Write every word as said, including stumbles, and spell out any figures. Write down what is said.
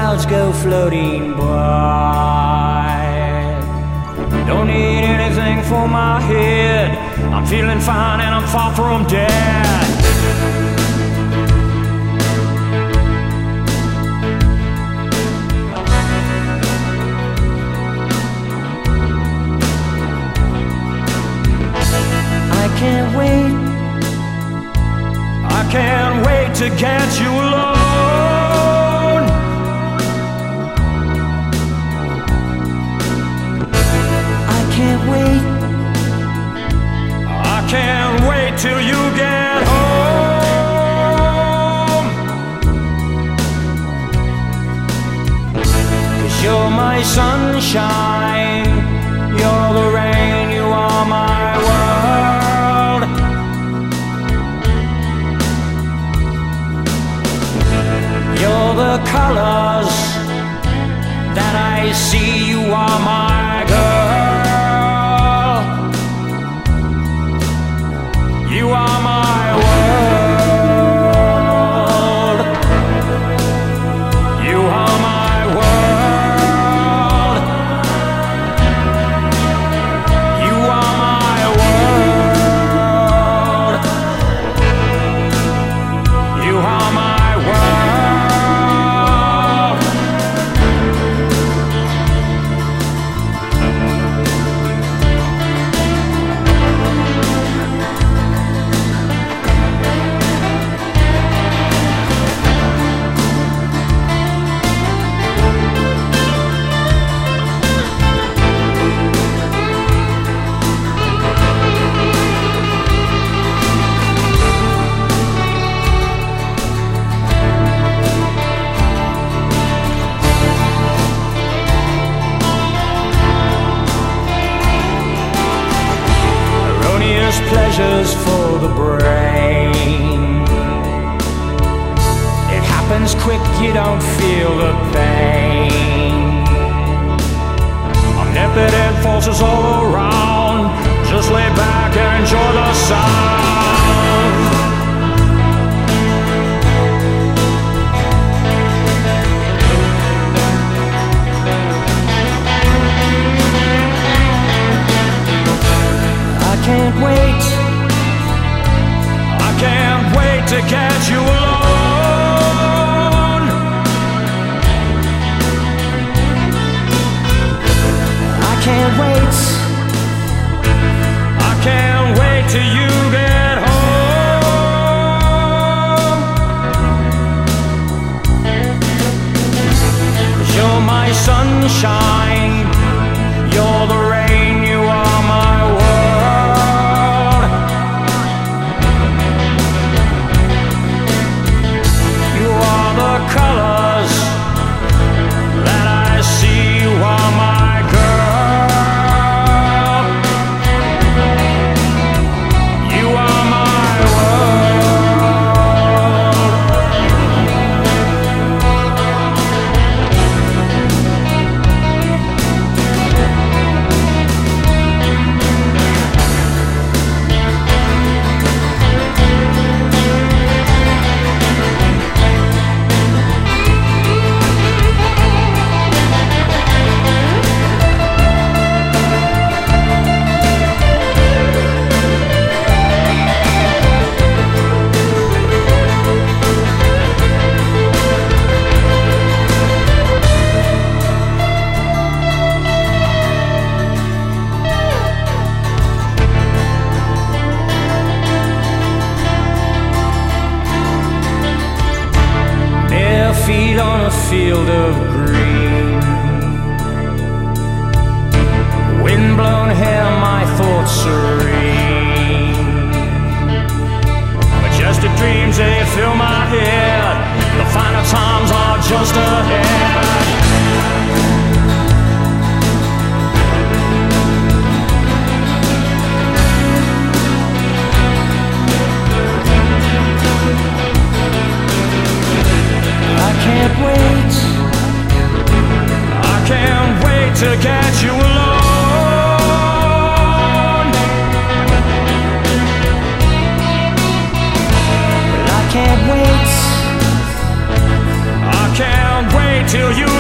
clouds go floating by. Don't need anything for my head. I'm feeling fine and I'm far from dead. I can't wait, I can't wait to get you alone. I can't wait, I can't wait till you get home. 'Cause you're my sunshine, you're the rain, you are my world. You're the colors that I see, you are my girl. You are my world. You are my world. You are my world. You are my world. Pleasures for the brain. It happens quick, you don't feel the pain. Omnipotent forces all around. Just lay back and enjoy the sound. I can't wait, I can't wait to get you alone. I can't wait, I can't wait till you get home. 'Cause you're my sunshine, you're the rain, you are my world. Colors that I see, you are my girl. You are my feet on a field of green. Wind-blown hair, my thoughts serene. Majestic dreams, they fill my head. The final times are just ahead. I can't wait, I can't wait to get you alone. But I can't wait, I can't wait till you